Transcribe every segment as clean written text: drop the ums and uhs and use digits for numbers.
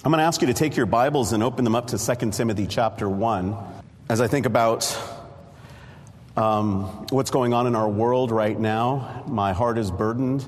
I'm going to ask you to take your Bibles and open them up to 2 Timothy chapter 1. As I think about what's going on in our world right now, my heart is burdened.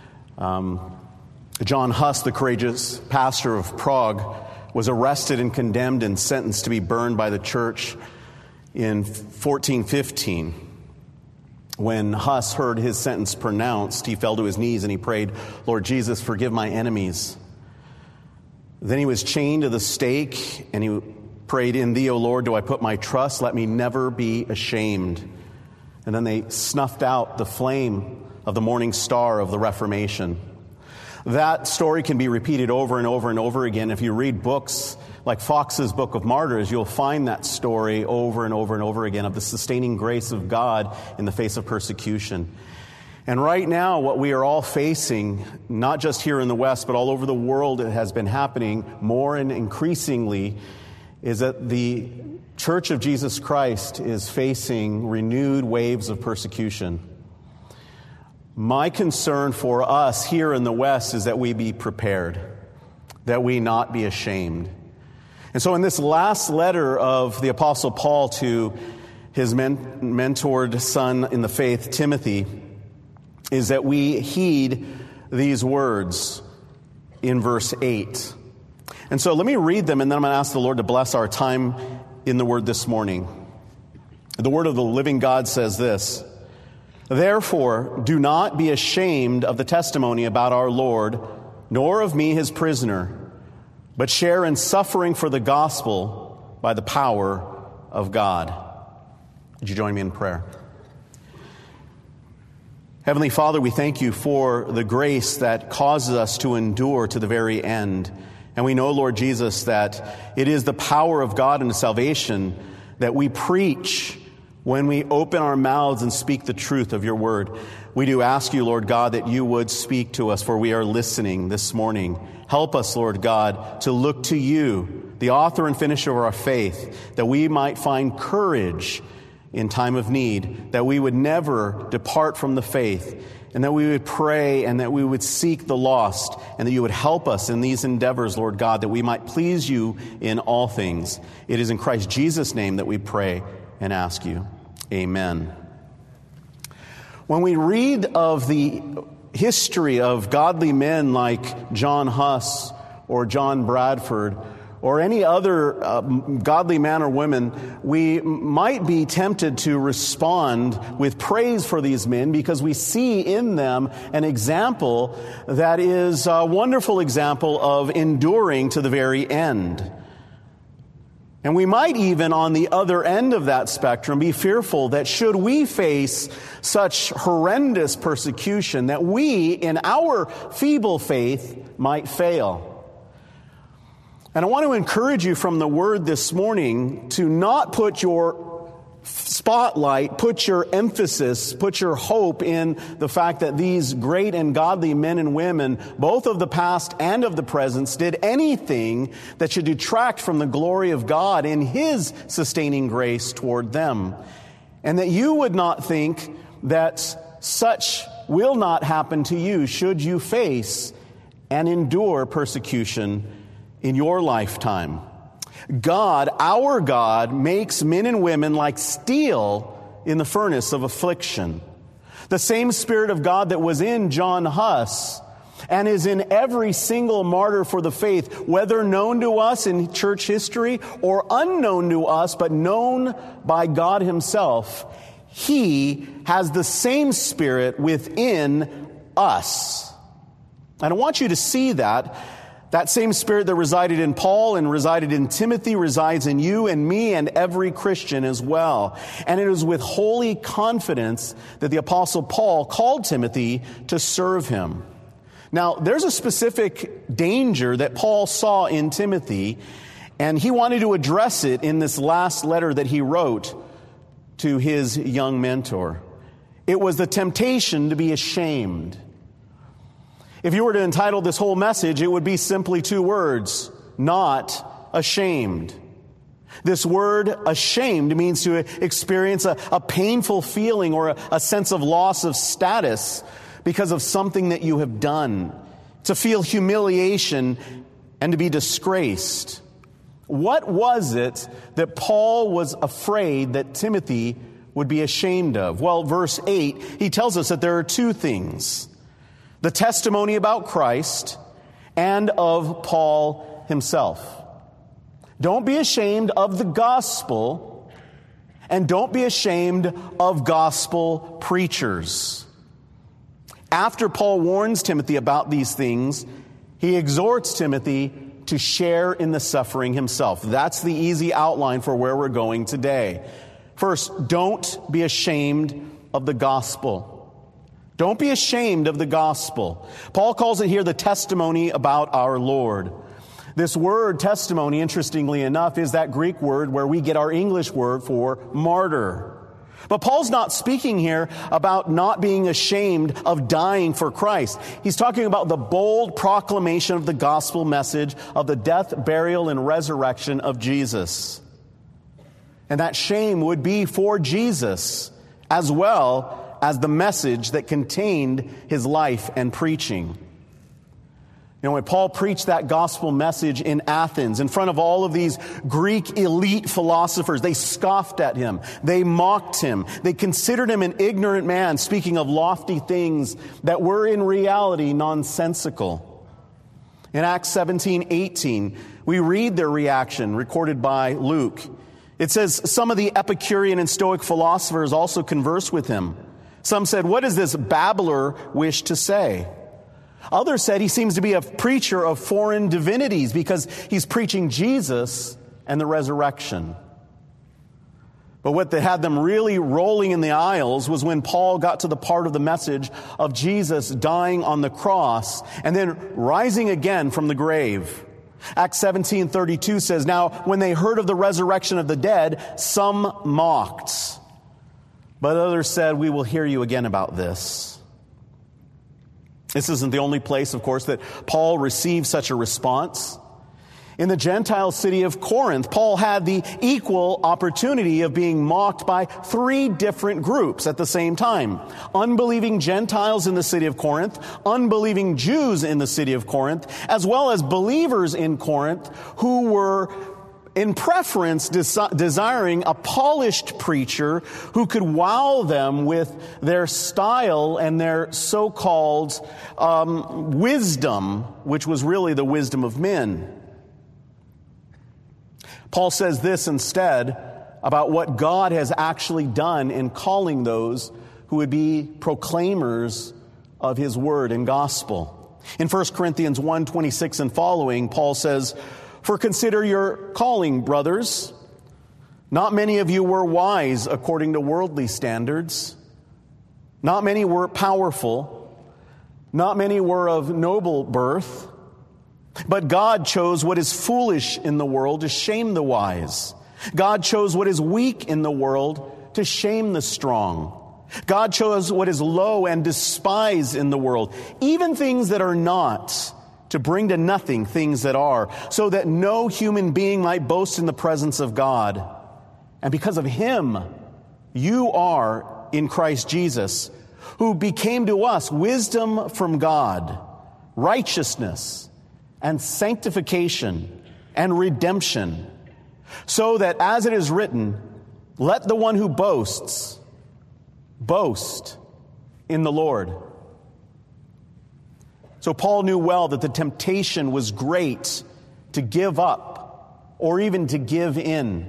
John Huss, the courageous pastor of Prague, was arrested and condemned and sentenced to be burned by the church in 1415. When Huss heard his sentence pronounced, he fell to his knees and he prayed, "Lord Jesus, forgive my enemies." Then he was chained to the stake and he prayed, "In thee, O Lord, do I put my trust. Let me never be ashamed." And then they snuffed out the flame of the morning star of the Reformation. That story can be repeated over and over and over again. If you read books like Fox's Book of Martyrs, you'll find that story over and over and over again of the sustaining grace of God in the face of persecution. And right now, what we are all facing, not just here in the West, but all over the world, it has been happening more and increasingly, is that the Church of Jesus Christ is facing renewed waves of persecution. My concern for us here in the West is that we be prepared, that we not be ashamed. And so in this last letter of the Apostle Paul to his mentored son in the faith, Timothy, is that we heed these words in verse 8. And so let me read them, and then I'm going to ask the Lord to bless our time in the Word this morning. The Word of the living God says this: "Therefore, do not be ashamed of the testimony about our Lord, nor of me, his prisoner, but share in suffering for the gospel by the power of God." Would you join me in prayer? Heavenly Father, we thank you for the grace that causes us to endure to the very end. And we know, Lord Jesus, that it is the power of God into salvation that we preach when we open our mouths and speak the truth of your word. We do ask you, Lord God, that you would speak to us, for we are listening this morning. Help us, Lord God, to look to you, the author and finisher of our faith, that we might find courage in time of need, that we would never depart from the faith, and that we would pray and that we would seek the lost, and that you would help us in these endeavors, Lord God, that we might please you in all things. It is in Christ Jesus' name that we pray and ask you. Amen. When we read of the history of godly men like John Huss or John Bradford or any other godly man or woman, we might be tempted to respond with praise for these men because we see in them an example that is a wonderful example of enduring to the very end. And we might even, on the other end of that spectrum, be fearful that should we face such horrendous persecution, that we, in our feeble faith, might fail. And I want to encourage you from the Word this morning to not put your spotlight, put your emphasis, put your hope in the fact that these great and godly men and women, both of the past and of the present, did anything that should detract from the glory of God in his sustaining grace toward them. And that you would not think that such will not happen to you should you face and endure persecution in your lifetime. God, our God, makes men and women like steel in the furnace of affliction. The same Spirit of God that was in John Huss and is in every single martyr for the faith, whether known to us in church history or unknown to us, but known by God himself, he has the same Spirit within us. And I want you to see that. That same Spirit that resided in Paul and resided in Timothy resides in you and me and every Christian as well. And it is with holy confidence that the Apostle Paul called Timothy to serve him. Now, there's a specific danger that Paul saw in Timothy, and he wanted to address it in this last letter that he wrote to his young mentor. It was the temptation to be ashamed. If you were to entitle this whole message, it would be simply two words: not ashamed. This word ashamed means to experience a painful feeling or a sense of loss of status because of something that you have done. To feel humiliation and to be disgraced. What was it that Paul was afraid that Timothy would be ashamed of? Well, verse 8, he tells us that there are two things: the testimony about Christ and of Paul himself. Don't be ashamed of the gospel, and don't be ashamed of gospel preachers. After Paul warns Timothy about these things, he exhorts Timothy to share in the suffering himself. That's the easy outline for where we're going today. First, don't be ashamed of the gospel. Don't be ashamed of the gospel. Paul calls it here the testimony about our Lord. This word testimony, interestingly enough, is that Greek word where we get our English word for martyr. But Paul's not speaking here about not being ashamed of dying for Christ. He's talking about the bold proclamation of the gospel message of the death, burial, and resurrection of Jesus. And that shame would be for Jesus as well as the message that contained his life and preaching. You know, when Paul preached that gospel message in Athens, in front of all of these Greek elite philosophers, they scoffed at him. They mocked him. They considered him an ignorant man speaking of lofty things that were in reality nonsensical. In Acts 17:18, we read their reaction recorded by Luke. It says, some of the Epicurean and Stoic philosophers also conversed with him. Some said, "What does this babbler wish to say?" Others said he seems to be a preacher of foreign divinities because he's preaching Jesus and the resurrection. But what had them really rolling in the aisles was when Paul got to the part of the message of Jesus dying on the cross and then rising again from the grave. Acts 17:32 says, "Now when they heard of the resurrection of the dead, some mocked. But others said, 'We will hear you again about this.'" This isn't the only place, of course, that Paul received such a response. In the Gentile city of Corinth, Paul had the equal opportunity of being mocked by three different groups at the same time. Unbelieving Gentiles in the city of Corinth, unbelieving Jews in the city of Corinth, as well as believers in Corinth who were in preference desiring a polished preacher who could wow them with their style and their so-called wisdom, which was really the wisdom of men. Paul says this instead about what God has actually done in calling those who would be proclaimers of his word and gospel. In 1 Corinthians 1:26 and following, Paul says, "For consider your calling, brothers. Not many of you were wise according to worldly standards. Not many were powerful. Not many were of noble birth. But God chose what is foolish in the world to shame the wise. God chose what is weak in the world to shame the strong. God chose what is low and despised in the world, even things that are not, to bring to nothing things that are, so that no human being might boast in the presence of God. And because of him, you are in Christ Jesus, who became to us wisdom from God, righteousness and sanctification and redemption, so that, as it is written, let the one who boasts, boast in the Lord." So Paul knew well that the temptation was great to give up or even to give in.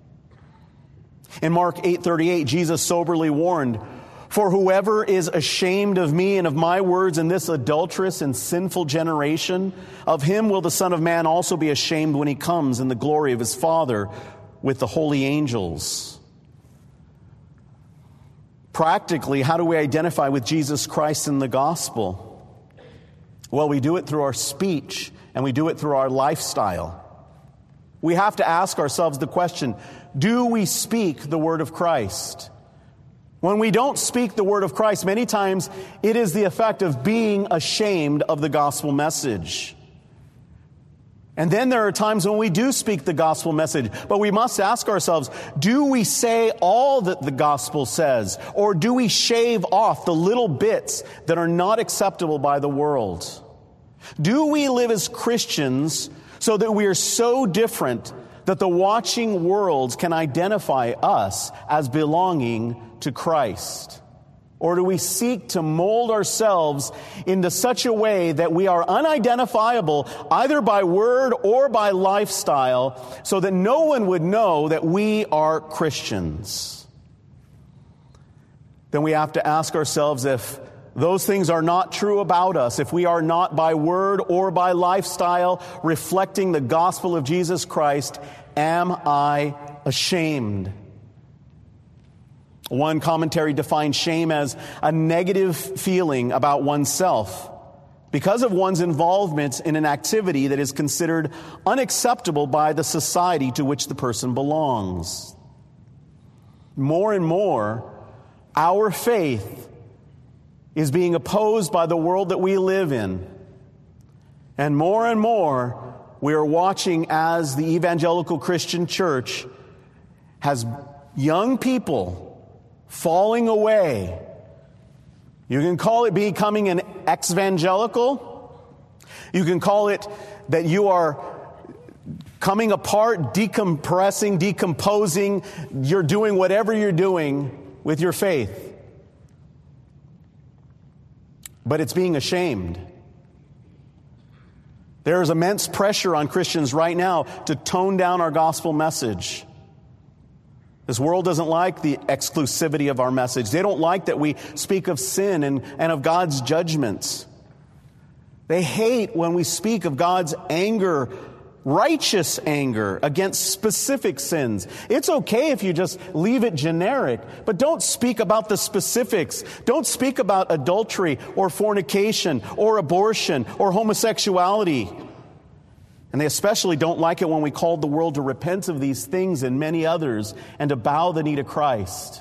In Mark 8:38, Jesus soberly warned, "For whoever is ashamed of me and of my words in this adulterous and sinful generation, of him will the Son of Man also be ashamed when he comes in the glory of his Father with the holy angels." Practically, how do we identify with Jesus Christ in the gospel? Well, we do it through our speech and we do it through our lifestyle. We have to ask ourselves the question, do we speak the word of Christ? When we don't speak the word of Christ, many times it is the effect of being ashamed of the gospel message. And then there are times when we do speak the gospel message, but we must ask ourselves, do we say all that the gospel says, or do we shave off the little bits that are not acceptable by the world? Do we live as Christians so that we are so different that the watching worlds can identify us as belonging to Christ? Or do we seek to mold ourselves into such a way that we are unidentifiable either by word or by lifestyle so that no one would know that we are Christians? Then we have to ask ourselves if those things are not true about us, if we are not by word or by lifestyle reflecting the gospel of Jesus Christ, am I ashamed? One commentary defines shame as a negative feeling about oneself because of one's involvement in an activity that is considered unacceptable by the society to which the person belongs. More and more, our faith is being opposed by the world that we live in. And more, we are watching as the evangelical Christian church has young people falling away. You can call it becoming an ex-evangelical. You can call it that you are coming apart, decompressing, decomposing. You're doing whatever you're doing with your faith. But it's being ashamed. There is immense pressure on Christians right now to tone down our gospel message. This world doesn't like the exclusivity of our message. They don't like that we speak of sin and of God's judgments. They hate when we speak of God's anger, righteous anger against specific sins. It's okay if you just leave it generic, but don't speak about the specifics. Don't speak about adultery or fornication or abortion or homosexuality. And they especially don't like it when we call the world to repent of these things and many others and to bow the knee to Christ.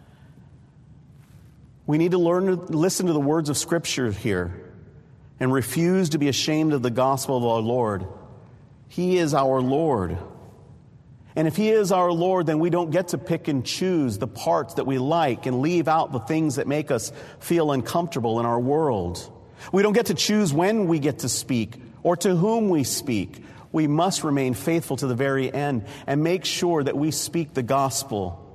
We need to learn to listen to the words of Scripture here and refuse to be ashamed of the gospel of our Lord. He is our Lord. And if He is our Lord, then we don't get to pick and choose the parts that we like and leave out the things that make us feel uncomfortable in our world. We don't get to choose when we get to speak or to whom we speak. We must remain faithful to the very end and make sure that we speak the gospel.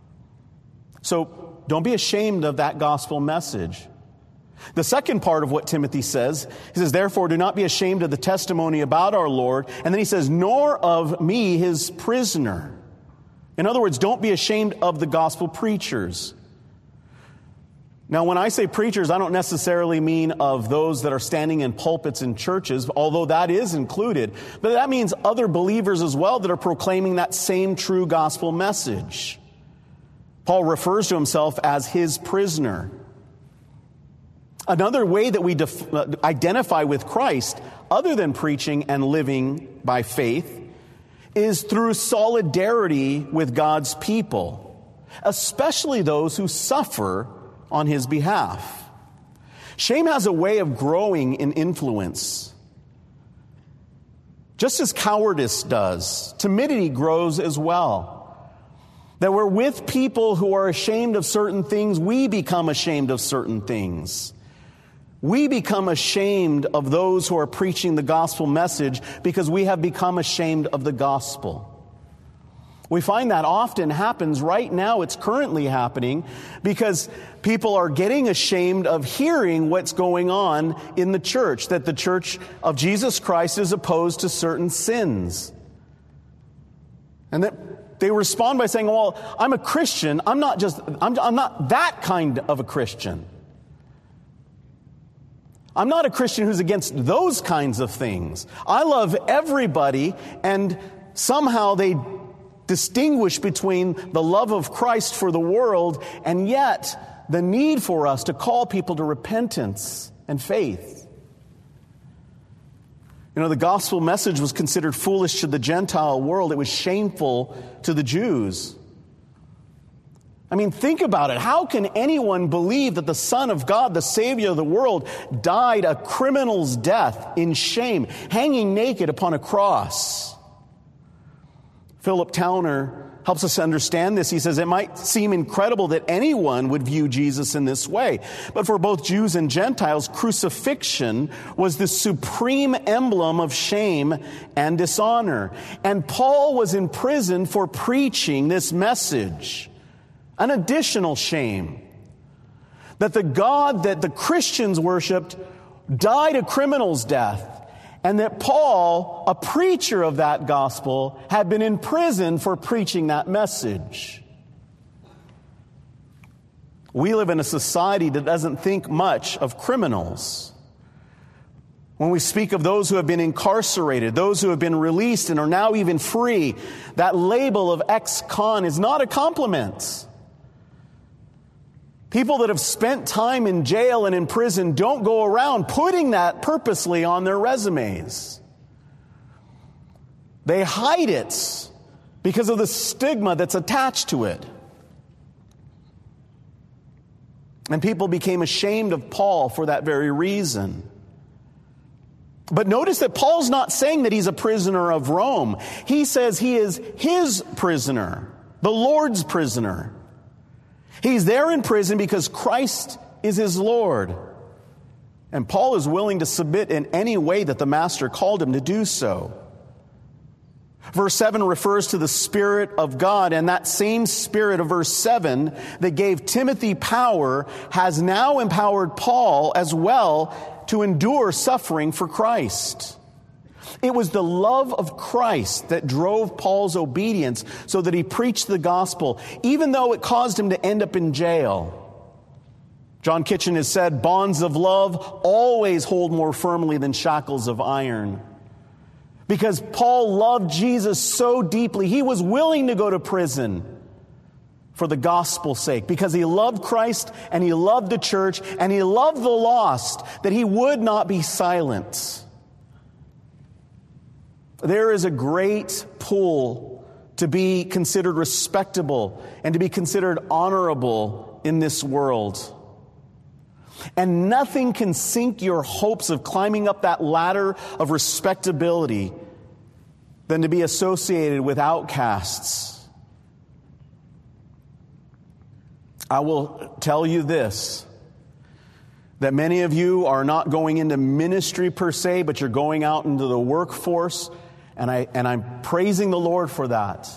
So don't be ashamed of that gospel message. The second part of what Timothy says, he says, therefore, do not be ashamed of the testimony about our Lord. And then he says, nor of me, his prisoner. In other words, don't be ashamed of the gospel preachers. Now, when I say preachers, I don't necessarily mean of those that are standing in pulpits in churches, although that is included. But that means other believers as well that are proclaiming that same true gospel message. Paul refers to himself as his prisoner. Another way that we identify with Christ, other than preaching and living by faith, is through solidarity with God's people, especially those who suffer on His behalf. Shame has a way of growing in influence. Just as cowardice does, timidity grows as well. That we're with people who are ashamed of certain things, we become ashamed of certain things. We become ashamed of those who are preaching the gospel message because we have become ashamed of the gospel. We find that often happens right now. It's currently happening because people are getting ashamed of hearing what's going on in the church, that the church of Jesus Christ is opposed to certain sins. And that they respond by saying, well, I'm a Christian. I'm not that kind of a Christian. I'm not a Christian who's against those kinds of things. I love everybody, and somehow they distinguish between the love of Christ for the world and yet the need for us to call people to repentance and faith. You know, the gospel message was considered foolish to the Gentile world. It was shameful to the Jews. I mean, think about it. How can anyone believe that the Son of God, the Savior of the world, died a criminal's death in shame, hanging naked upon a cross? Philip Towner helps us understand this. He says, it might seem incredible that anyone would view Jesus in this way. But for both Jews and Gentiles, crucifixion was the supreme emblem of shame and dishonor. And Paul was in prison for preaching this message. An additional shame. That the God that the Christians worshiped died a criminal's death. And that Paul, a preacher of that gospel, had been in prison for preaching that message. We live in a society that doesn't think much of criminals. When we speak of those who have been incarcerated, those who have been released and are now even free, that label of ex-con is not a compliment. People that have spent time in jail and in prison don't go around putting that purposely on their resumes. They hide it because of the stigma that's attached to it. And people became ashamed of Paul for that very reason. But notice that Paul's not saying that he's a prisoner of Rome. He says he is his prisoner, the Lord's prisoner. He's there in prison because Christ is his Lord. And Paul is willing to submit in any way that the master called him to do so. Verse 7 refers to the Spirit of God, and that same Spirit of verse 7 that gave Timothy power has now empowered Paul as well to endure suffering for Christ. It was the love of Christ that drove Paul's obedience so that he preached the gospel, even though it caused him to end up in jail. John Kitchen has said, bonds of love always hold more firmly than shackles of iron. Because Paul loved Jesus so deeply, he was willing to go to prison for the gospel's sake, because he loved Christ and he loved the church and he loved the lost, that he would not be silent. There is a great pull to be considered respectable and to be considered honorable in this world. And nothing can sink your hopes of climbing up that ladder of respectability than to be associated with outcasts. I will tell you this, that many of you are not going into ministry per se, but you're going out into the workforce. And I'm praising the Lord for that.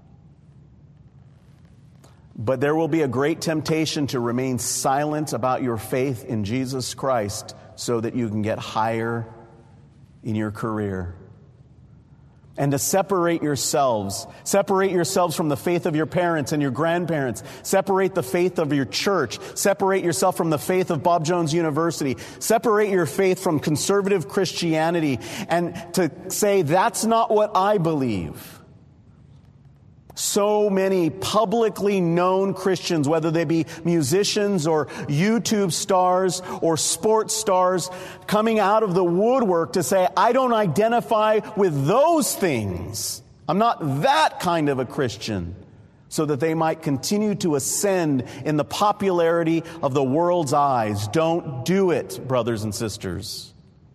But there will be a great temptation to remain silent about your faith in Jesus Christ so that you can get higher in your career. And to separate yourselves from the faith of your parents and your grandparents. Separate the faith of your church. Separate yourself from the faith of Bob Jones University. Separate your faith from conservative Christianity. And to say, that's not what I believe. So many publicly known Christians, whether they be musicians or YouTube stars or sports stars, coming out of the woodwork to say, I don't identify with those things. I'm not that kind of a Christian. So that they might continue to ascend in the popularity of the world's eyes. Don't do it, brothers and sisters.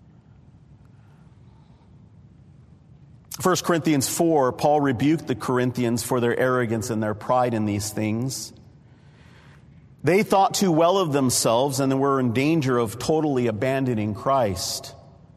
1 Corinthians 4, Paul rebuked the Corinthians for their arrogance and their pride in these things. They thought too well of themselves and were in danger of totally abandoning Christ.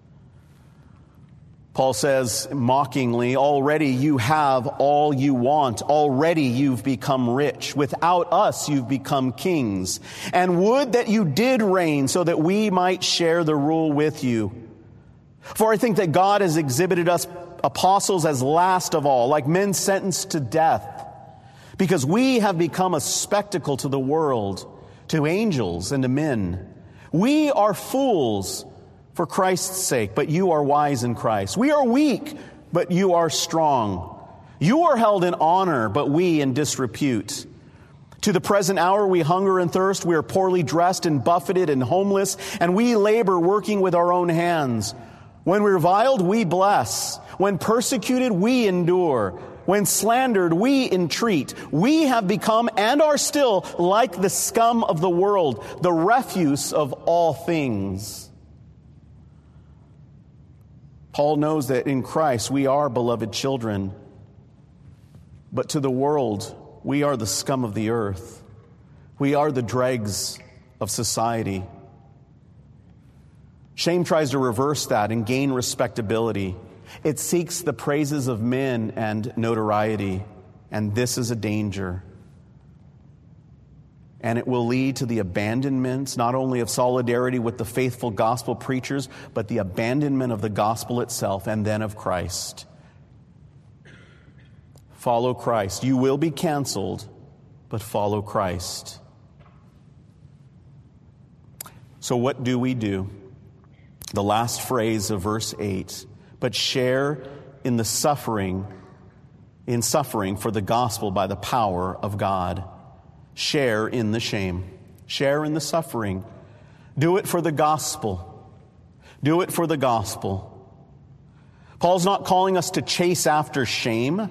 Paul says mockingly, already you have all you want. Already you've become rich. Without us you've become kings. And would that you did reign so that we might share the rule with you. For I think that God has exhibited us apostles as last of all, like men sentenced to death, because we have become a spectacle to the world, to angels and to men. We are fools for Christ's sake, but you are wise in Christ. We are weak, but you are strong. You are held in honor, but we in disrepute. To the present hour we hunger and thirst, we are poorly dressed and buffeted and homeless, and we labor working with our own hands. When reviled, we bless. When persecuted, we endure. When slandered, we entreat. We have become and are still like the scum of the world, the refuse of all things. Paul knows that in Christ we are beloved children. But to the world, we are the scum of the earth. We are the dregs of society. Shame tries to reverse that and gain respectability. It seeks the praises of men and notoriety, and this is a danger. And it will lead to the abandonment, not only of solidarity with the faithful gospel preachers, but the abandonment of the gospel itself and then of Christ. Follow Christ. You will be canceled, but follow Christ. So what do we do? The last phrase of verse 8, but share in the suffering, for the gospel by the power of God. Share in the shame. Share in the suffering. Do it for the gospel. Do it for the gospel. Paul's not calling us to chase after shame,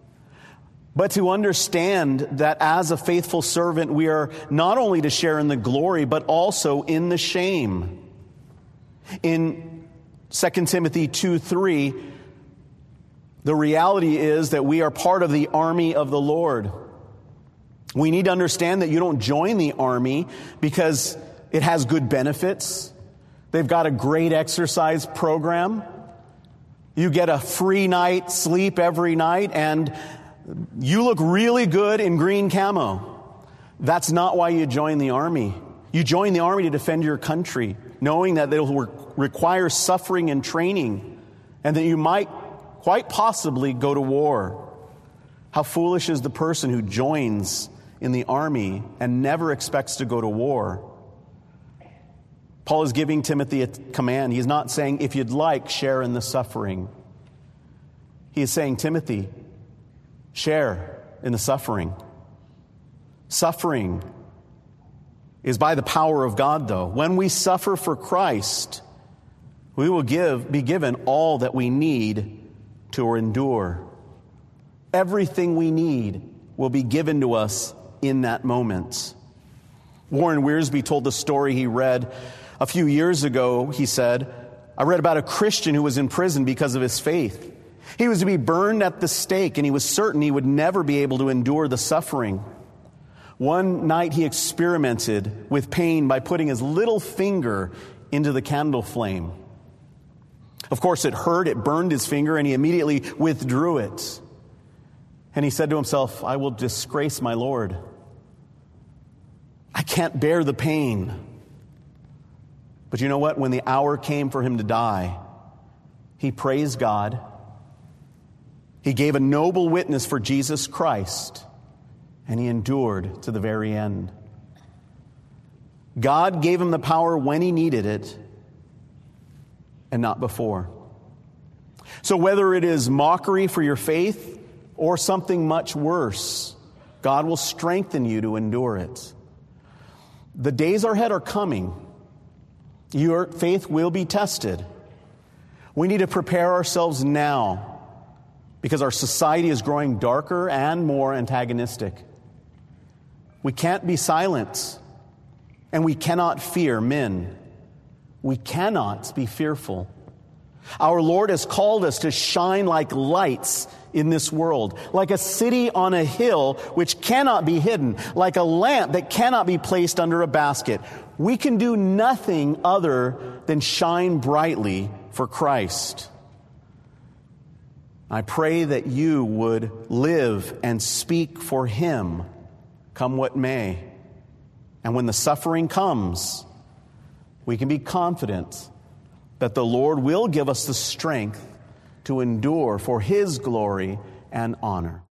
but to understand that as a faithful servant, we are not only to share in the glory, but also in the shame. In 2 Timothy 2:3, the reality is that we are part of the army of the Lord. We need to understand that you don't join the army because it has good benefits. They've got a great exercise program. You get a free night sleep every night, and you look really good in green camo. That's not why you join the army. You join the army to defend your country, knowing that it will require suffering and training, and that you might quite possibly go to war. How foolish is the person who joins in the army and never expects to go to war. Paul is giving Timothy a command. He's not saying, if you'd like, share in the suffering. He is saying, Timothy, share in the suffering. Suffering is by the power of God, though. When we suffer for Christ, we will be given all that we need to endure. Everything we need will be given to us in that moment. Warren Wiersbe told the story he read a few years ago. He said, I read about a Christian who was in prison because of his faith. He was to be burned at the stake, and he was certain he would never be able to endure the suffering. One night he experimented with pain by putting his little finger into the candle flame. Of course, it hurt, it burned his finger, and he immediately withdrew it. And he said to himself, I will disgrace my Lord. I can't bear the pain. But you know what? When the hour came for him to die, he praised God. He gave a noble witness for Jesus Christ, and he endured to the very end. God gave him the power when he needed it, and not before. So whether it is mockery for your faith or something much worse, God will strengthen you to endure it. The days ahead are coming. Your faith will be tested. We need to prepare ourselves now because our society is growing darker and more antagonistic. We can't be silent, and we cannot fear men. We cannot be fearful. Our Lord has called us to shine like lights in this world, like a city on a hill which cannot be hidden, like a lamp that cannot be placed under a basket. We can do nothing other than shine brightly for Christ. I pray that you would live and speak for Him, come what may. And when the suffering comes, we can be confident that the Lord will give us the strength to endure for His glory and honor.